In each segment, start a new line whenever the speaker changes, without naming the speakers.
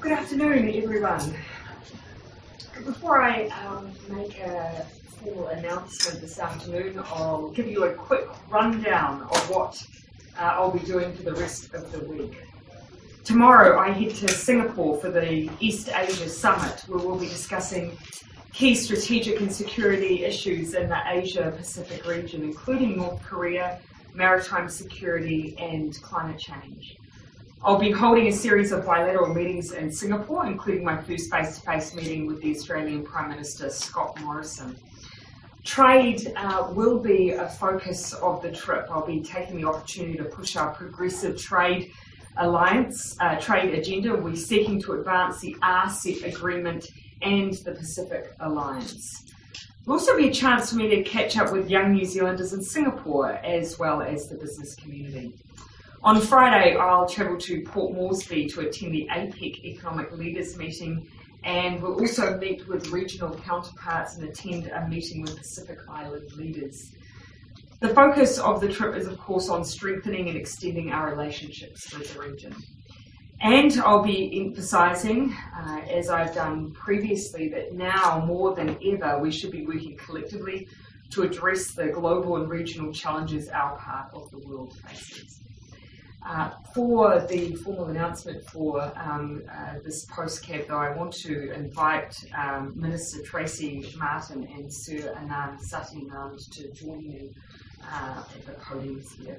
Good afternoon, everyone. Before I make a formal announcement this afternoon, I'll give you a quick rundown of what I'll be doing for the rest of the week. Tomorrow I head to Singapore for the East Asia Summit, where we'll be discussing key strategic and security issues in the Asia-Pacific region, including North Korea, maritime security and climate change. I'll be holding a series of bilateral meetings in Singapore, including my first face-to-face meeting with the Australian Prime Minister, Scott Morrison. Trade will be a focus of the trip. I'll be taking the opportunity to push our progressive trade alliance, trade agenda. We're seeking to advance the RCEP agreement and the Pacific Alliance. There'll also be a chance for me to catch up with young New Zealanders in Singapore, as well as the business community. On Friday, I'll travel to Port Moresby to attend the APEC Economic Leaders meeting, and we'll also meet with regional counterparts and attend a meeting with Pacific Island leaders. The focus of the trip is, of course, on strengthening and extending our relationships with the region. And I'll be emphasising, as I've done previously, that now more than ever we should be working collectively to address the global and regional challenges our part of the world faces. For the formal announcement for this postcab, though, I want to invite Minister Tracy Martin and Sir Anand Sathyanand to join me at the podiums here.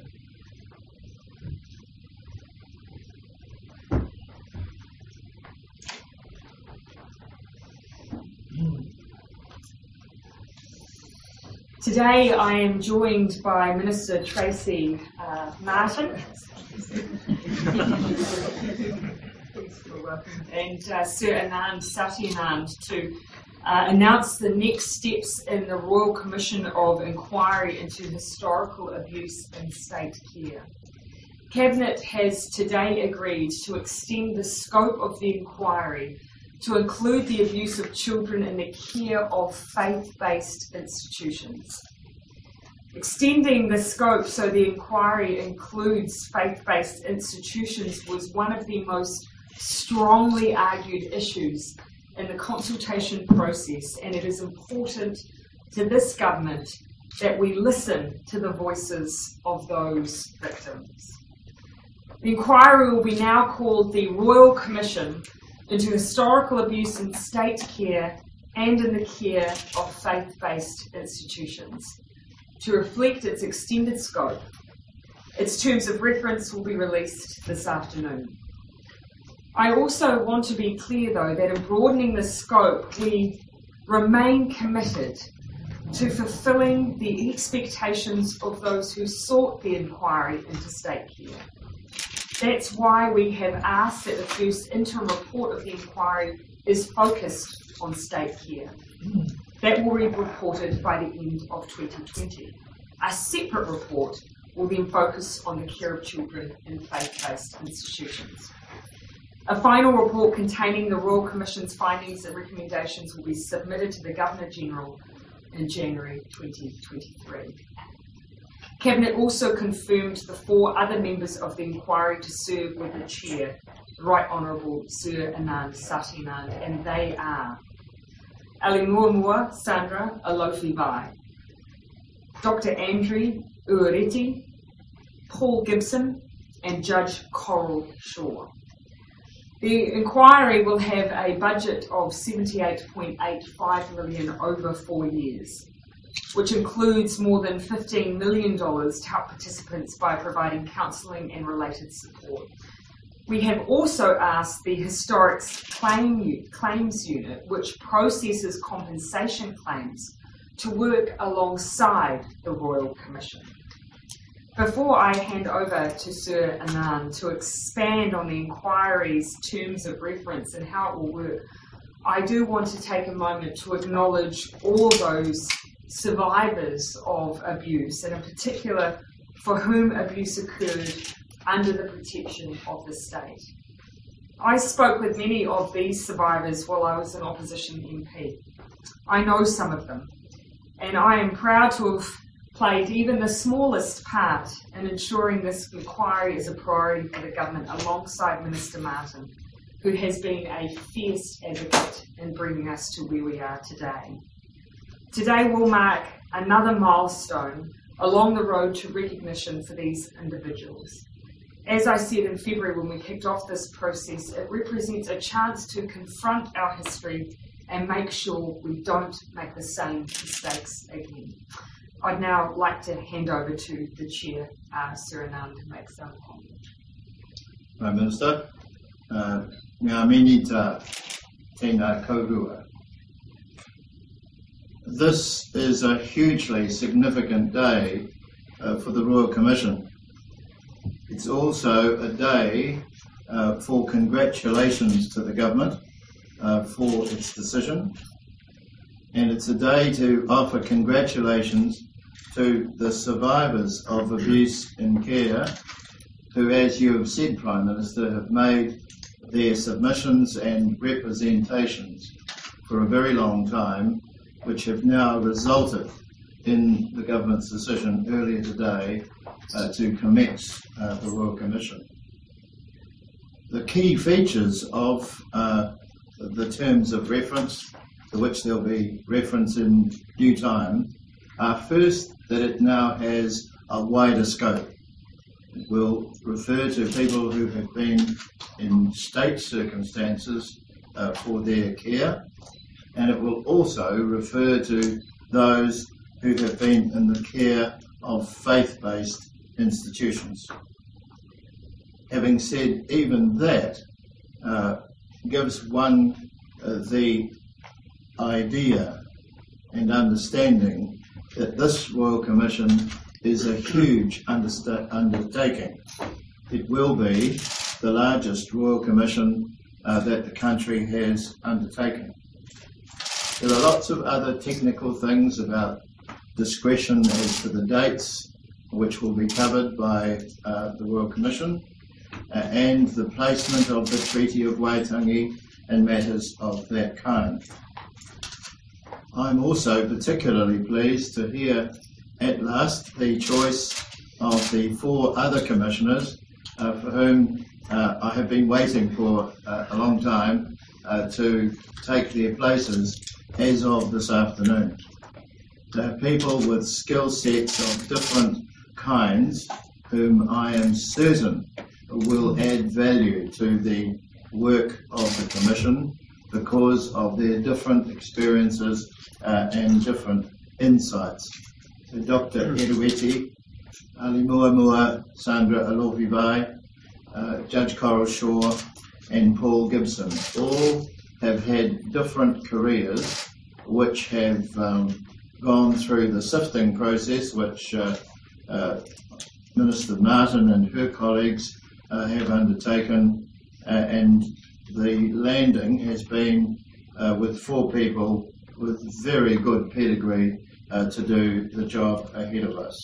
Today I am joined by Minister Tracy Martin and Sir Anand Sathyanand to announce the next steps in the Royal Commission of Inquiry into Historical Abuse in State Care. Cabinet has today agreed to extend the scope of the inquiry to include the abuse of children in the care of faith-based institutions. Extending the scope so the inquiry includes faith-based institutions was one of the most strongly argued issues in the consultation process, and it is important to this government that we listen to the voices of those victims. The inquiry will be now called the Royal Commission into Historical Abuse in State Care and in the Care of Faith-Based Institutions, to reflect its extended scope. Its terms of reference will be released this afternoon. I also want to be clear, though, that in broadening the scope, we remain committed to fulfilling the expectations of those who sought the inquiry into state care. That's why we have asked that the first interim report of the inquiry is focused on state care. That will be reported by the end of 2020. A separate report will then focus on the care of children in faith-based institutions. A final report containing the Royal Commission's findings and recommendations will be submitted to the Governor-General in January 2023. Cabinet also confirmed the 4 other members of the inquiry to serve with the Chair, the Right Honourable Sir Anand Sathyanand, and they are Alimuamua Sandra Alofi-Vai, Dr. Andrew Uareti, Paul Gibson, and Judge Coral Shaw. The inquiry will have a budget of $78.85 million over 4 years, which includes more than $15 million to help participants by providing counselling and related support. We have also asked the Historics Claims Unit, which processes compensation claims, to work alongside the Royal Commission. Before I hand over to Sir Anand to expand on the inquiry's terms of reference and how it will work, I do want to take a moment to acknowledge all those survivors of abuse, and in particular for whom abuse occurred under the protection of the state. I spoke with many of these survivors while I was an opposition MP. I know some of them, and I am proud to have played even the smallest part in ensuring this inquiry is a priority for the government alongside Minister Martin, who has been a fierce advocate in bringing us to where we are today. Today will mark another milestone along the road to recognition for these individuals. As I said in February when we kicked off this process, it represents a chance to confront our history and make sure we don't make the same mistakes again. I'd now like to hand over to the Chair, Suriname, to make some comments.
Prime Minister, ngā minita tēnā kaurua. This is a hugely significant day for the Royal Commission. It's also a day for congratulations to the government for its decision, and it's a day to offer congratulations to the survivors of abuse in care who, as you have said, Prime Minister, have made their submissions and representations for a very long time, which have now resulted in the government's decision earlier today to commence the Royal Commission. The key features of the terms of reference, to which there will be reference in due time, are first that it now has a wider scope. It will refer to people who have been in state circumstances for their care, and it will also refer to those who have been in the care of faith-based institutions. Having said even that, gives one the idea and understanding that this Royal Commission is a huge undertaking. It will be the largest Royal Commission that the country has undertaken. There are lots of other technical things about discretion as to the dates, which will be covered by the Royal Commission, and the placement of the Treaty of Waitangi and matters of that kind. I'm also particularly pleased to hear at last the choice of the 4 other commissioners for whom I have been waiting for a long time to take their places as of this afternoon. They're people with skill sets of different kinds whom I am certain will add value to the work of the Commission because of their different experiences and different insights. So Dr. Erueti, Alimuamua Sandra Alofibai, Judge Coral Shaw and Paul Gibson all have had different careers which have gone through the sifting process which Minister Martin and her colleagues have undertaken, and the landing has been with 4 people with very good pedigree to do the job ahead of us.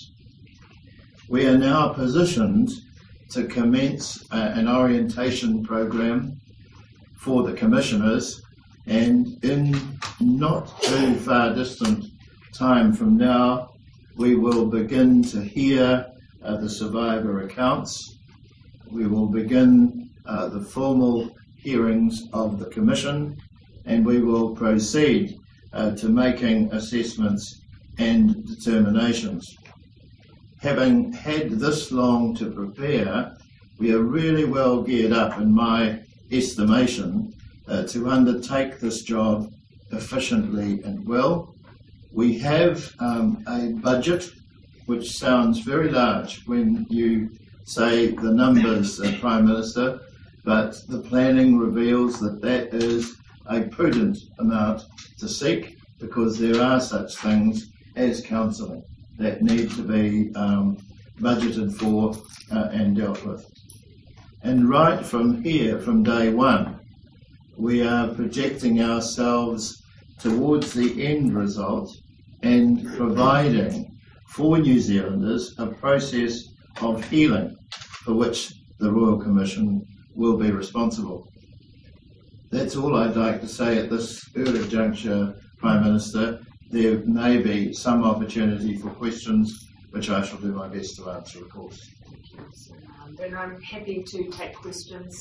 We are now positioned to commence an orientation program for the commissioners, and in not too far distant time from now we will begin to hear the survivor accounts. We will begin the formal hearings of the Commission, and we will proceed to making assessments and determinations. Having had this long to prepare, we are really well geared up, in my estimation, to undertake this job efficiently and well. We have a budget which sounds very large when you say the numbers, Prime Minister, but the planning reveals that that is a prudent amount to seek, because there are such things as counselling that need to be budgeted for and dealt with. And right from here, from day one, we are projecting ourselves towards the end result and providing for New Zealanders a process of healing for which the Royal Commission will be responsible. That's all I'd like to say at this early juncture, Prime Minister. There may be some opportunity for questions, which I shall do my best to answer, of course.
And I'm happy to take questions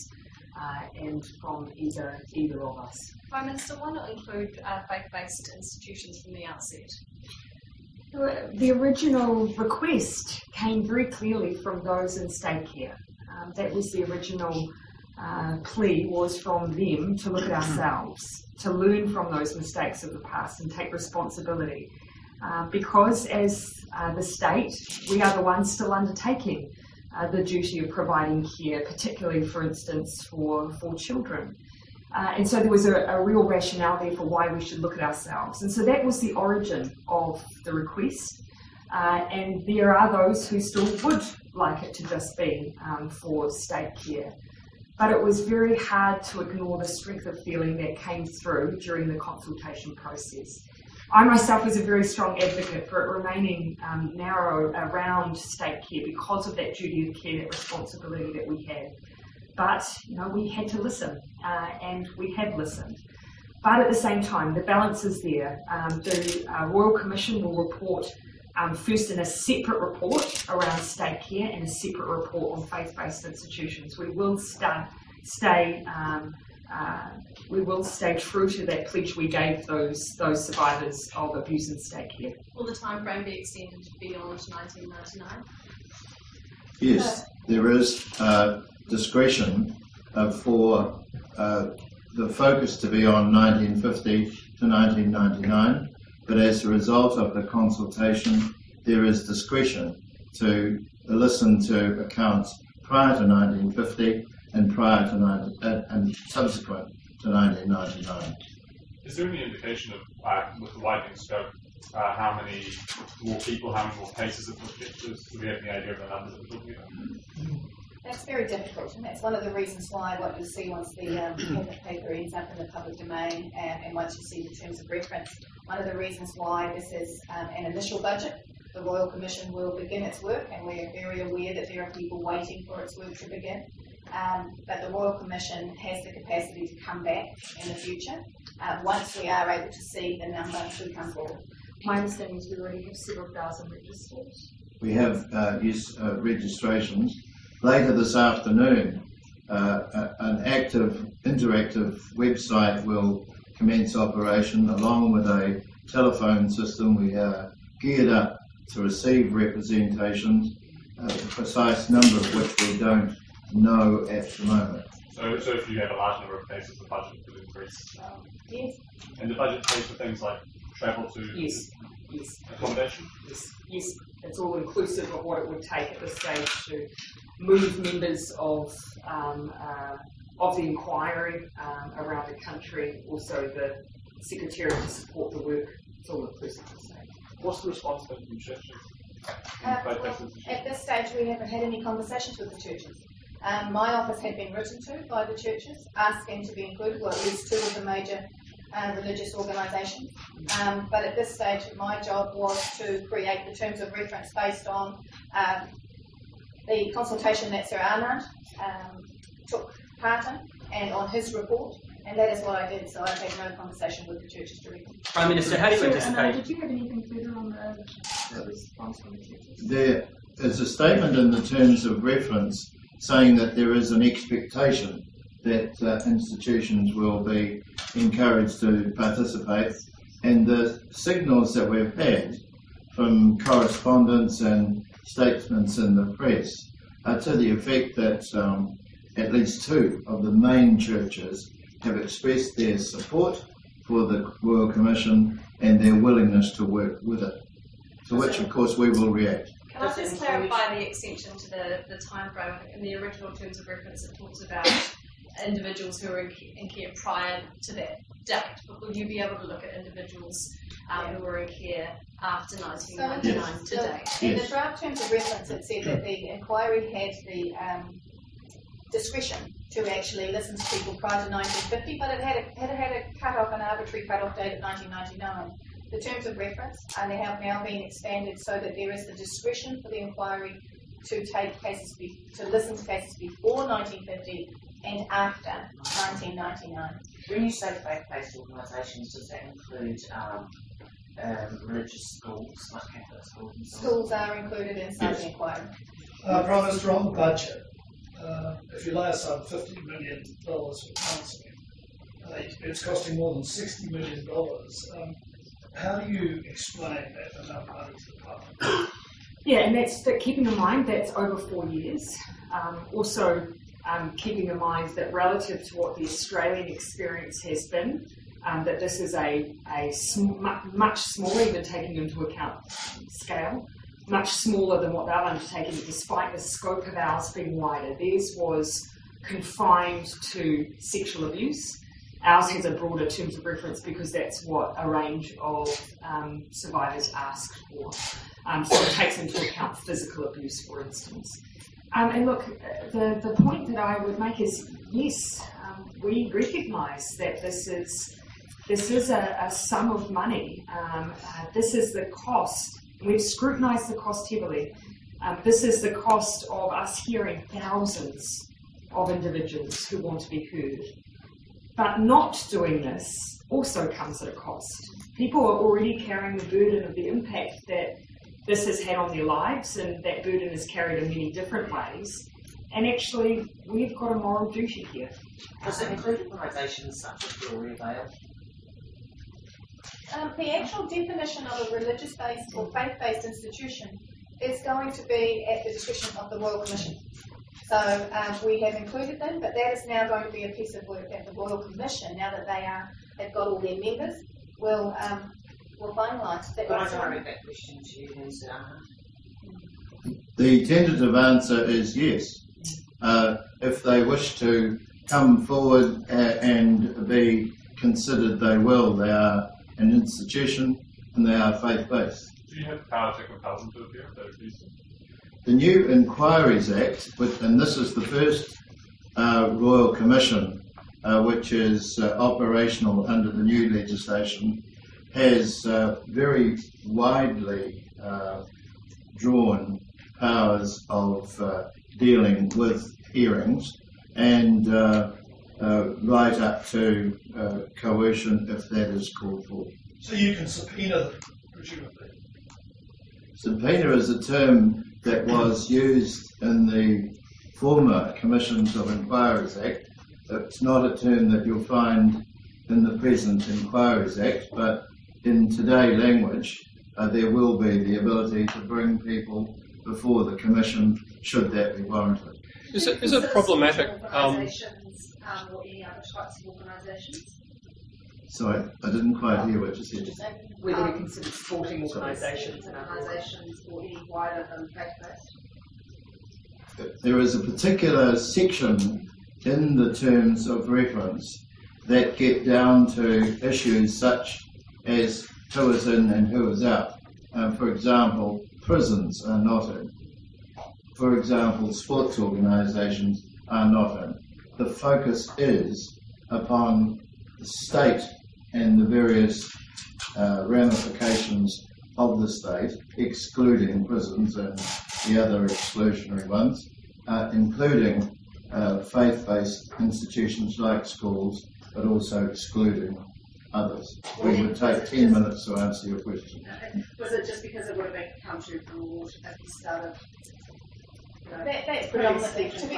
and from either of us.
Prime Minister, why not include faith-based institutions from the outset?
The original request came very clearly from those in state care. That was the original plea, was from them to look at ourselves, to learn from those mistakes of the past and take responsibility. Because as the state, we are the ones still undertaking the duty of providing care, particularly, for instance, for children. And so there was a real rationale there for why we should look at ourselves. And so that was the origin of the request. And there are those who still would like it to just be for state care. But it was very hard to ignore the strength of feeling that came through during the consultation process. I myself was a very strong advocate for it remaining narrow around state care because of that duty of care, that responsibility that we had. But we had to listen, and we have listened. But at the same time, the balance is there. The Royal Commission will report first in a separate report around state care and a separate report on faith-based institutions. We will stay true to that pledge we gave those survivors of abuse in state care.
Will the time frame be extended beyond 1999?
Yes, there is discretion for the focus to be on 1950 to 1999, but as a result of the consultation, there is discretion to listen to accounts prior to 1950 and prior to and subsequent to 1999.
Is there any indication of, with the widening scope, how many more people, how many more cases have looked at? Do we have any idea of the numbers that we're talking about?
That's very difficult, and that's one of the reasons why what you'll see once the paper ends up in the public domain and once you see the terms of reference, one of the reasons why this is an initial budget. The Royal Commission will begin its work, and we are very aware that there are people waiting for its work to begin. But the Royal Commission has the capacity to come back in the future once we are able to see the number to come forward.
My understanding is we already have several thousand registered.
We have registrations. Later this afternoon, an active, interactive website will commence operation along with a telephone system. We are geared up to receive representations, the precise number of which we don't know at the moment.
So if you have a large number of cases, the budget could increase.
Yes.
And the budget pays for things like travel to
Yes.
accommodation?
Yes, it's all inclusive of what it would take at this stage to move members of the inquiry around the country, also the Secretariat to support the work. It's all inclusive at this stage.
What's the response been from churches?
At this stage, we haven't had any conversations with the churches. My office had been written to by the churches, asking to be included, well, at least two of the major religious organisations. But at this stage, my job was to create the terms of reference based on the consultation that Sir Anand took part in and on his report. And that is what I did, so I've had no conversation with the churches directly.
Prime Minister, how do you anticipate...
Did you have anything further on the response from the churches?
There is a statement in the terms of reference saying that there is an expectation that institutions will be encouraged to participate, and the signals that we've had from correspondence and statements in the press are to the effect that at least two of the main churches have expressed their support for the Royal Commission and their willingness to work with it, to which of course we will react.
Can I just clarify the extension to the time frame? In the original terms of reference, it talks about individuals who are in care prior to that date, but will you be able to look at individuals who were in care after 1999 to date?
In the draft terms of reference, it said that the inquiry had the discretion to actually listen to people prior to 1950, but it had a cut-off, an arbitrary cut-off date of 1999. The terms of reference they have now been expanded so that there is the discretion for the inquiry to take cases, to listen to cases before 1950 and after 1999.
When you say faith-based organisations, does that include religious schools, like Catholic schools?
Schools are included inside the inquiry.
Prime Minister, on the budget,
if you lay aside $50 million for counselling, it's costing more than $60 million. How do you explain that amount of money to the public?
Yeah, and that's keeping in mind that's over 4 years. Also, keeping in mind that relative to what the Australian experience has been, that this is a much smaller, even taking into account scale, much smaller than what they've undertaken, despite the scope of ours being wider. Theirs was confined to sexual abuse. Ours has a broader terms of reference because that's what a range of survivors asked for. So it takes into account physical abuse, for instance. And look, the point that I would make is, yes, we recognise that this is a sum of money. This is the cost. We've scrutinised the cost heavily. This is the cost of us hearing thousands of individuals who want to be heard. But not doing this also comes at a cost. People are already carrying the burden of the impact that this has had on their lives, and that burden is carried in many different ways. And actually, we've got a moral duty here.
Does it include organisations such as Glory Vale?
The actual definition of a religious-based or faith-based institution is going to be at the discretion of the Royal Commission. So we have included them, but that is now going to be a piece of work that the Royal Commission, now that they've got all their members, will finalise.
But I direct that question to you then, Sir Arnold.
The tentative answer is yes. If they wish to come forward and be considered, they will. They are an institution and they are faith-based.
Do you have the power to compel them to appear if they refuse?
The new Inquiries Act, and this is the first Royal Commission which is operational under the new legislation, has very widely drawn powers of dealing with hearings and right up to coercion if that is called for.
So you can subpoena them, presumably.
Subpoena is a term that was used in the former Commissions of Inquiries Act. It's not a term that you'll find in the present Inquiries Act, but in today language, there will be the ability to bring people before the Commission should that be warranted.
Is it problematic?
Organisations or any other types of organisations?
Sorry, I didn't quite hear what you said.
Whether we consider sporting organisations and
organisations or any wider than faith-based?
There is a particular section in the terms of reference that get down to issues such as who is in and who is out. For example, prisons are not in. For example, sports organisations are not in. The focus is upon the state and the various ramifications of the state, excluding prisons and the other exclusionary ones, including faith-based institutions like schools, but also excluding others. We would take 10 minutes to answer your question.
Was it just because it would have come too broad at the start of?
That's predominantly to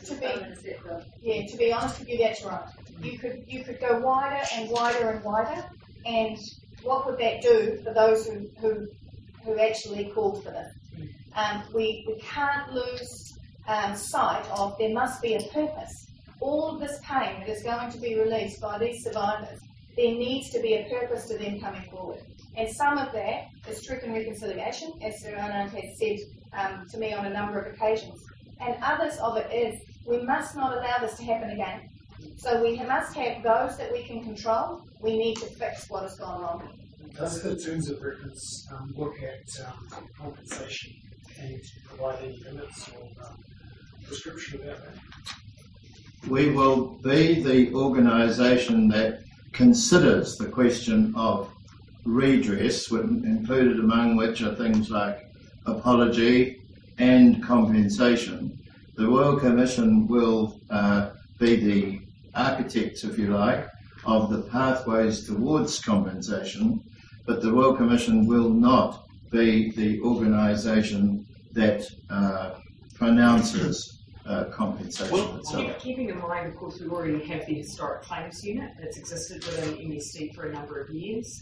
be honest with you, that's right. You could go wider and wider and wider, and what would that do for those who actually called for this? We can't lose sight of there must be a purpose. All of this pain that is going to be released by these survivors, there needs to be a purpose to them coming forward. And some of that is truth and reconciliation, as Sir Anand has said to me on a number of occasions. And others of it is, we must not allow this to happen again. So we must have those that we can control. We need to fix what has gone wrong.
Does the terms of reference look at compensation and provide any limits or prescription about that?
We will be the organisation that considers the question of redress, included among which are things like apology and compensation. The Royal Commission will be the architects, if you like, of the pathways towards compensation, but the Royal Commission will not be the organisation that pronounces compensation itself.
Keeping in mind, of course, we already have the Historic Claims Unit that's existed within MSD for a number of years.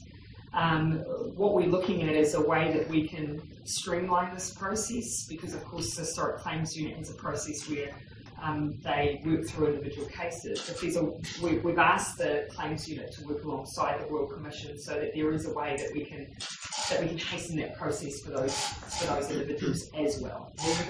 What we're looking at is a way that we can streamline this process, because of course the Historic Claims Unit is a process where they work through individual cases. We've asked the Claims Unit to work alongside the Royal Commission so that there is a way that we can hasten that process for those individuals as well.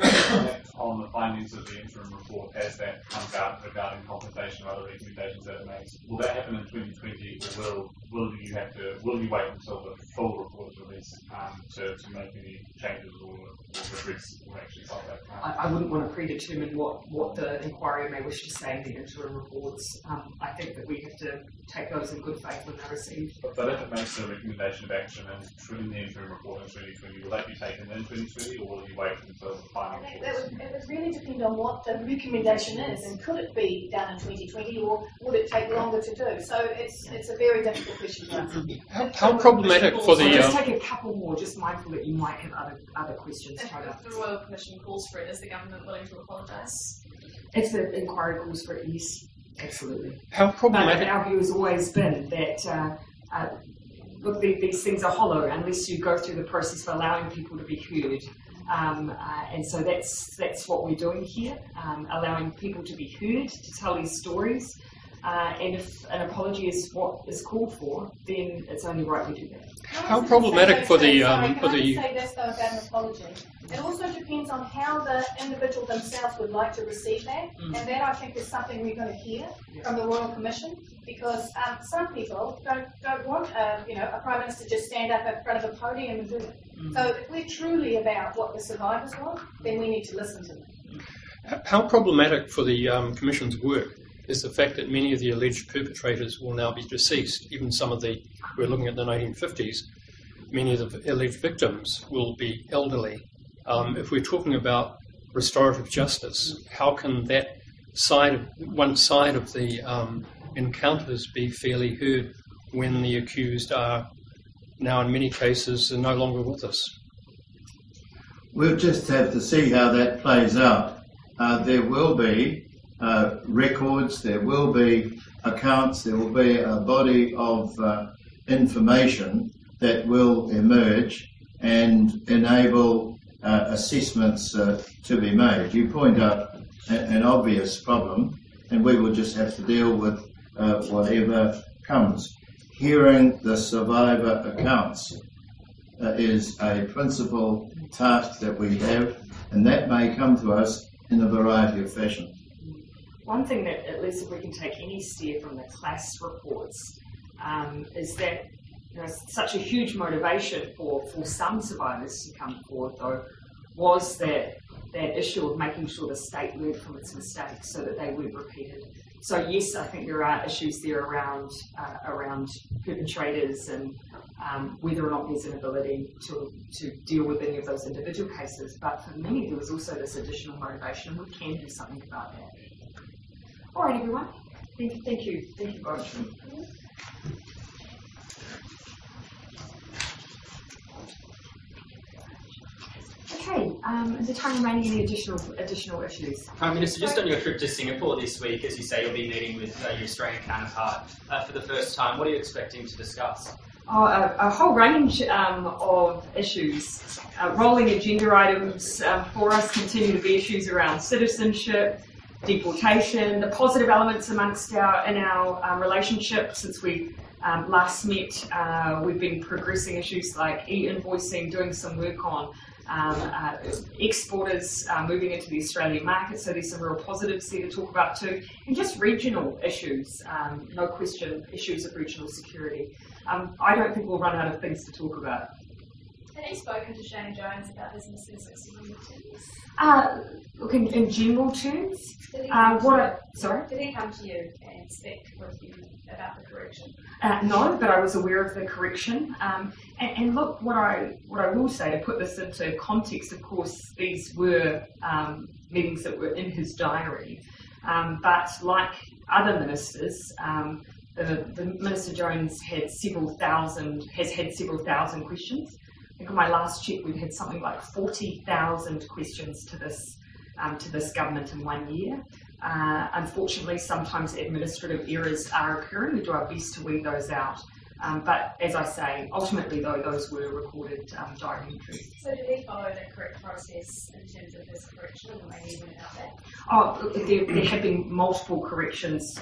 On the findings of the interim report as that comes out regarding compensation or other recommendations that it makes, will that happen in 2020, or will you wait until the full report is released to make any changes or redress or actually solve that?
I wouldn't want to predetermine what the inquiry may wish to say in the interim reports. I think that we have to take those in good faith when they're received.
But if it makes a recommendation of action in the interim report in 2020, will that be taken in 2020, or will you wait until the final report?
It would really depend on what the recommendation is, and could it be done in 2020, or would it take longer to do? So it's a very difficult question to answer.
How problematic for the...
Let's take a couple more, just mindful that you might have other questions.
If the Royal Commission calls for it, is the government willing to apologise?
If the inquiry calls for it, yes, absolutely.
How problematic...
But our view has always been that look, these things are hollow unless you go through the process of allowing people to be heard. And so that's what we're doing here, allowing people to be heard, to tell these stories. And if an apology is what is called for, then it's only right we do that.
How problematic for the...
Can I just say this though about an apology? It also depends on how the individual themselves would like to receive that, and that I think is something we're going to hear from the Royal Commission, because some people don't want a Prime Minister just stand up in front of a podium and do it. So if we're truly about what the survivors want, then we need to listen to them.
How problematic for the Commission's work is the fact that many of the alleged perpetrators will now be deceased. Even some of the, we're looking at the 1950s, many of the alleged victims will be elderly. If we're talking about restorative justice, how can that one side of the encounters be fairly heard when the accused are now in many cases are no longer with us?
We'll just have to see how that plays out. There will be records, there will be accounts, there will be a body of information that will emerge and enable assessments to be made. You point out an obvious problem, and we will just have to deal with whatever comes. Hearing the survivor accounts is a principal task that we have, and that may come to us in a variety of fashions.
One thing that, at least if we can take any steer from the class reports, is that such a huge motivation for some survivors to come forward, though, was that issue of making sure the state learned from its mistakes so that they weren't repeated. So yes, I think there are issues there around perpetrators and whether or not there's an ability to deal with any of those individual cases. But for many, there was also this additional motivation, and we can do something about that. All right, everyone. Thank you both. Okay, is there time remaining any additional issues?
Prime Minister, just on your trip to Singapore this week, as you say, you'll be meeting with your Australian counterpart for the first time. What are you expecting to discuss?
A whole range of issues. Rolling agenda items for us continue to be issues around citizenship, deportation, the positive elements amongst in our relationship since we last met. We've been progressing issues like e-invoicing, doing some work on exporters moving into the Australian market, so there's some real positives there to talk about too, and just regional issues, no question, issues of regional security. I don't think we'll run out of things to talk about.
Have you spoken to Shane Jones about business 360?
Look, in general terms,
Did he come to you and speak with you about the correction?
No, but I was aware of the correction. And look, what I will say, to put this into context, of course, these were meetings that were in his diary. But like other ministers, the Minister Jones has had several thousand questions. I think on my last check, we've had something like 40,000 questions to this to this government in 1 year. Unfortunately, sometimes administrative errors are occurring. We do our best to weed those out. But as I say, ultimately though, those were recorded diary entries.
So do they follow the correct process in terms of this correction or maybe even about that?
Oh, there have been multiple corrections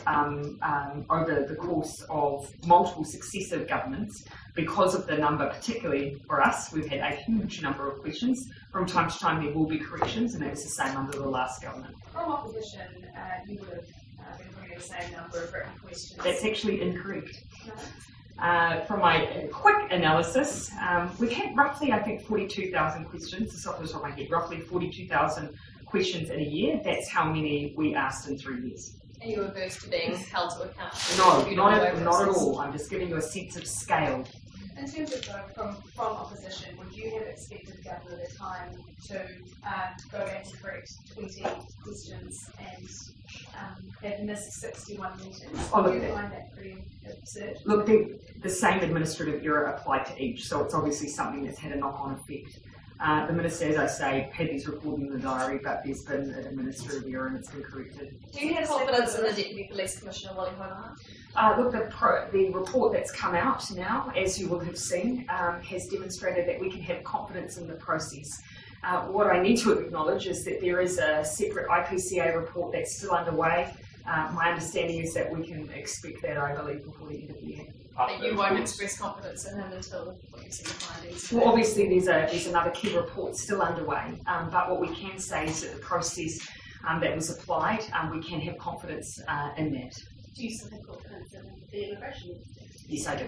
over the course of multiple successive governments because of the number, particularly for us, we've had a huge number of questions. From time to time there will be corrections, and that was the same under the last government.
From opposition, you would have been putting the same number of written questions.
That's actually incorrect.
No?
From my quick analysis, we've had roughly, I think, 42,000 questions. This is off the top of my head, roughly 42,000 questions in a year. That's how many we asked in 3 years.
And you were averse to being held to account?
No, not at all. I'm just giving you a sense of scale.
In terms of from opposition, would you have expected the government at the time to go back and correct 20 questions and have missed 61 meetings?
Oh,
do you find that pretty absurd?
Look, the same administrative error applied to each, so it's obviously something that's had a knock-on effect. The Minister, as I say, had these recorded in the diary, but there's been an administrative error and it's been corrected.
Do you have confidence in the Deputy Police Commissioner, Wally Hogarth?
Look, the report that's come out now, as you will have seen, has demonstrated that we can have confidence in the process. What I need to acknowledge is that there is a separate IPCA report that's still underway. My understanding is that we can expect that, I believe, before the end of the year.
That you won't express confidence in him until you see the findings?
Well, obviously there's another key report still underway, but what we can say is that the process that was applied, we can have confidence in that.
Do you still have confidence in the immigration?
Yes, I do.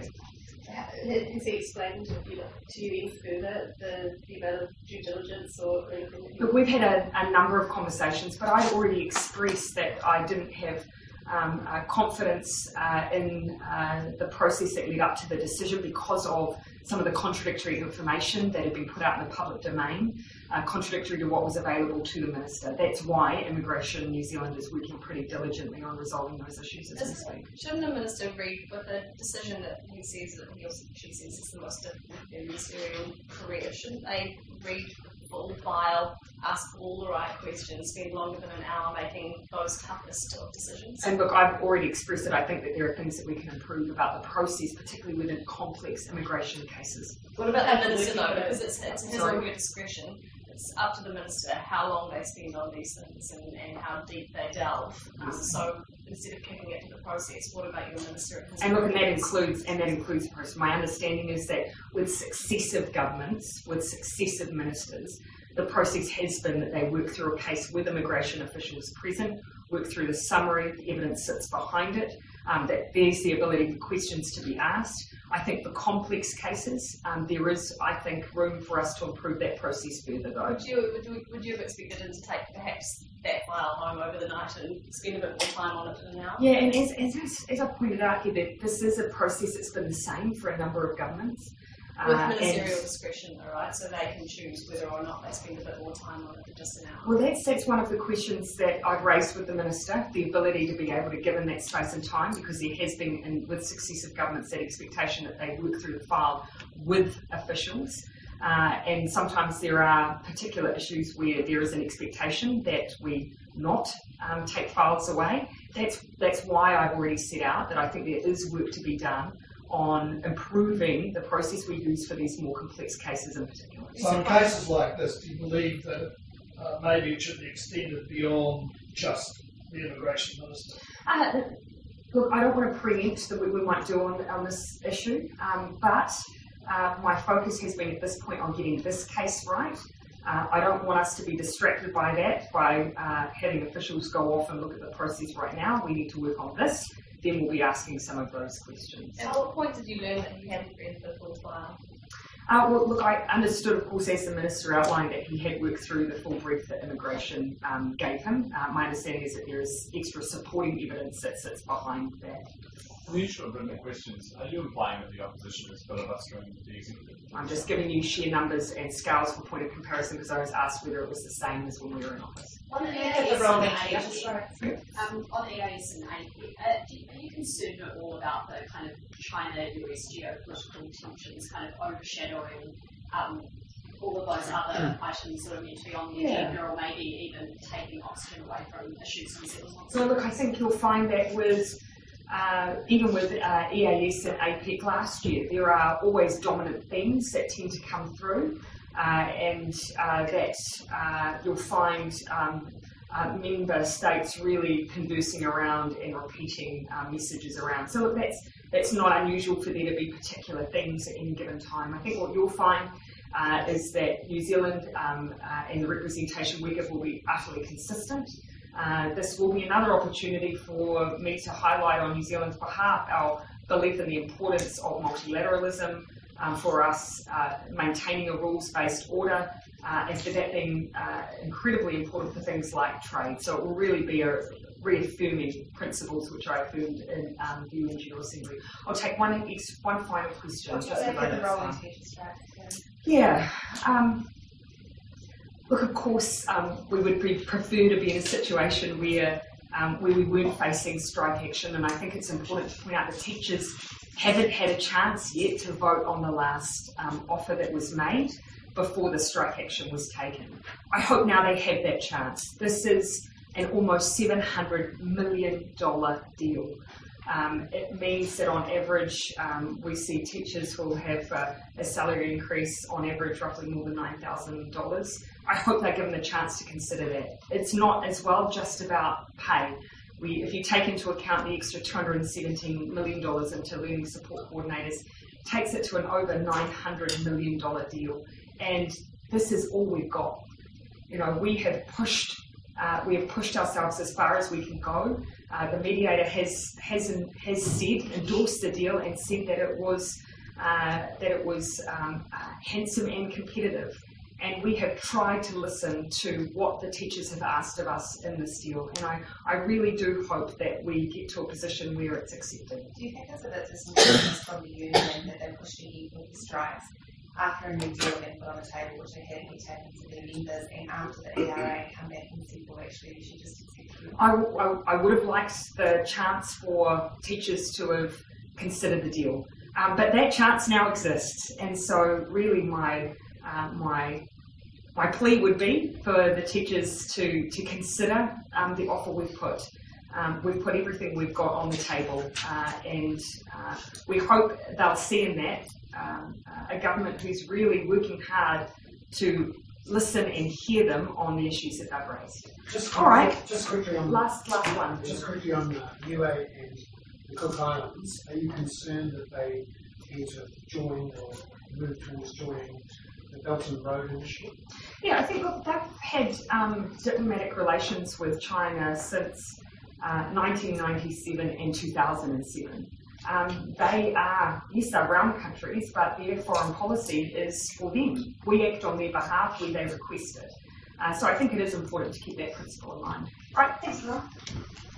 Has he explained to you any further the amount of due diligence or anything?
Look, we've had a number of conversations, but I'd already expressed that I didn't have confidence in the process that led up to the decision because of some of the contradictory information that had been put out in the public domain, contradictory to what was available to the Minister. That's why Immigration New Zealand is working pretty diligently on resolving those issues as we speak.
Shouldn't the Minister read with a decision that he says that she says is the most difficult in ministerial career? Shouldn't they read the full file, ask all the right questions, spend longer than an hour making those toughest of decisions?
And look, I've already expressed that I think that there are things that we can improve about the process, particularly within complex immigration cases.
What about the Minister though? Because it's his own discretion. It's up to the Minister how long they spend on these things and how deep they delve. So instead of kicking it to the process, what about your Minister?
And look, and that includes the process. My understanding is that with successive governments, with successive ministers, the process has been that they work through a case with immigration officials present, work through the summary, the evidence sits behind it, that there's the ability for questions to be asked. I think for complex cases, there is, I think, room for us to improve that process further though.
Would you have expected him to take perhaps that file home over the night and spend a bit more time on it than now?
Yeah, and as I pointed out here, that this is a process that's been the same for a number of governments.
With ministerial discretion though, right? So they can choose whether or not they spend a bit more time on it than just an hour.
Well, that's one of the questions that I've raised with the Minister, the ability to be able to give him that space and time, because there has been, with successive governments, that expectation that they work through the file with officials. And sometimes there are particular issues where there is an expectation that we not take files away. That's why I've already set out that I think there is work to be done on improving the process we use for these more complex cases in particular.
So in cases like this, do you believe that maybe it should be extended beyond just the Immigration Minister?
Look, I don't want to preempt that we might do on this issue, but my focus has been at this point on getting this case right. I don't want us to be distracted by that, by having officials go off and look at the process right now. We need to work on this. Then we'll be asking some of those questions.
At what point did you learn that you hadn't read the full file?
Well, look, I understood, of course, as the Minister outlined, that he had worked through the full brief that Immigration gave him. My understanding is that there is extra supporting evidence that sits behind that.
On the issue of written questions, are you implying that the opposition is filibustering the executive?
I'm just giving you sheer numbers and scales for point of comparison because I was asked whether it was the same as when we were in office.
On EAS and AP, are you concerned at all about the kind of China-US geopolitical tensions kind of overshadowing all of those other items that are meant to be on the agenda, or maybe even taking oxygen away from issues and settlements?
So look, I think you'll find that with even with EAS and APEC last year, there are always dominant themes that tend to come through, and that you'll find member states really conversing around and repeating messages around. So look, that's not unusual for there to be particular themes at any given time. I think what you'll find is that New Zealand and the representation we give will be utterly consistent. This will be another opportunity for me to highlight on New Zealand's behalf our belief in the importance of multilateralism, for us maintaining a rules-based order, and for that being incredibly important for things like trade. So it will really be a reaffirming principles which I affirmed in the UN General Assembly. I'll take one final question.
What's your role in teacher strikes?
Yeah. Look, of course, we would prefer to be in a situation where we weren't facing strike action, and I think it's important to point out that teachers haven't had a chance yet to vote on the last offer that was made before the strike action was taken. I hope now they have that chance. This is an almost $700 million deal. It means that on average, we see teachers who will have a salary increase on average roughly more than $9,000. I hope they're given the chance to consider that. It's not as well just about pay. If you take into account the extra $217 million into learning support coordinators, it takes it to an over $900 million deal. And this is all we've got. You know, we have pushed ourselves as far as we can go. The mediator has endorsed the deal and said that it was handsome and competitive. And we have tried to listen to what the teachers have asked of us in this deal. And I really do hope that we get to a position where it's accepted.
Do you think there's a bit disingenuous from the union that they pushed ahead with the strikes after a new deal had been put on the table, which they hadn't been taken to their members, and after the ERA come back and said, well, actually, we should just accept it?
I would have liked the chance for teachers to have considered the deal. But that chance now exists. And so really my plea would be for the teachers to consider the offer we've put. We've put everything we've got on the table, and we hope they'll see in that a government who's really working hard to listen and hear them on the issues that they've raised.
All right. Just quickly on
last one.
Just quickly on Niue and the Cook Islands. Are you concerned that they need to join or move towards joining the Belt and Road Initiative?
Yeah, I think they've had diplomatic relations with China since 1997 and 2007. They are, yes, they're round countries, but their foreign policy is for them. We act on their behalf when they request it. So I think it is important to keep that principle in mind. Right, thanks, Laura.